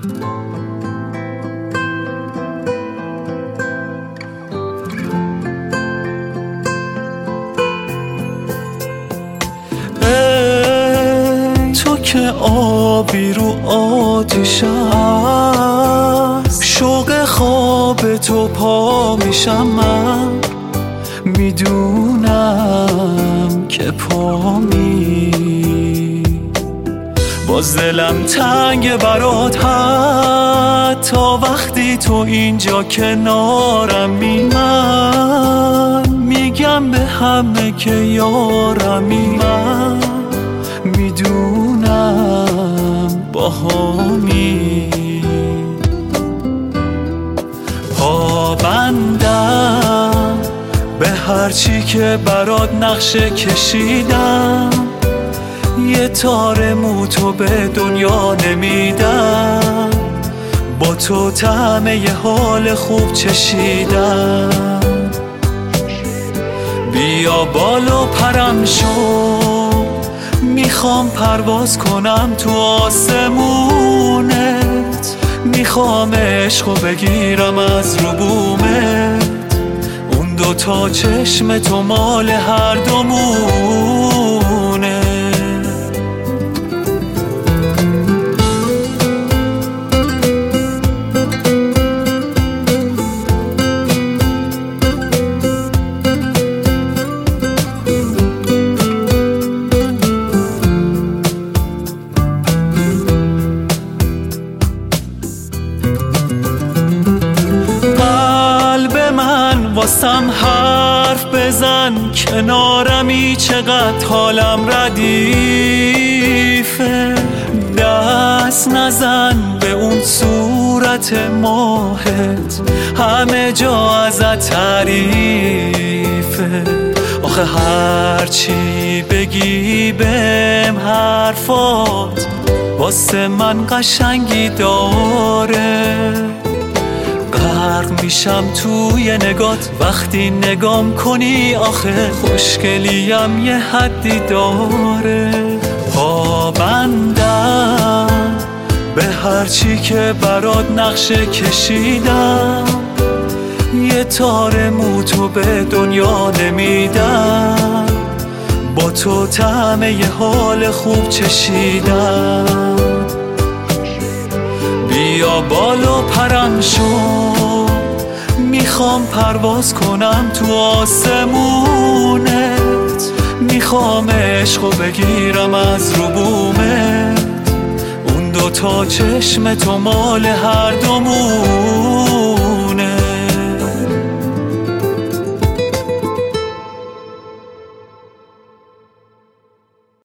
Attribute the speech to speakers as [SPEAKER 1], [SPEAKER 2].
[SPEAKER 1] تو که آبی رو آتیش است، شوق خواب تو پا میشم من، میدونم که پا می باز دلم تنگ برات، حتی وقتی تو اینجا کنارمی. من میگم به همه که یارمی، من میدونم باهامی. پابندم به هرچی که برات نقشه کشیدم، یه تار موتو به دنیا نمیدم، با تو طعم یه حال خوب چشیدم. بیا بالا پرم شو، میخوام پرواز کنم تو آسمونت، میخوام عشقو بگیرم از رو بومت، اون دوتا چشم تو مال هر دومونه. واسم حرف بزن، کنارمی چقدر حالم ردیفه. دست نزن به اون صورت ماهت، همه جا ازت تعریفه. آخه هرچی بگی بهم حرفات، واسه من قشنگی داره. غرق میشم توی نگات وقتی نگام کنی، آخه خوشگلیم یه حدی داره. پابندم به هرچی که برات نقشه کشیدم، یه تار موتو به دنیا نمیدم، با تو طعم یه حال خوب چشیدم. بیا بالا پرم شو، میخوام پرواز کنم تو آسمونت، میخوام عشقو بگیرم از رو بومت، اون دوتا چشم تو مال هر دومونه.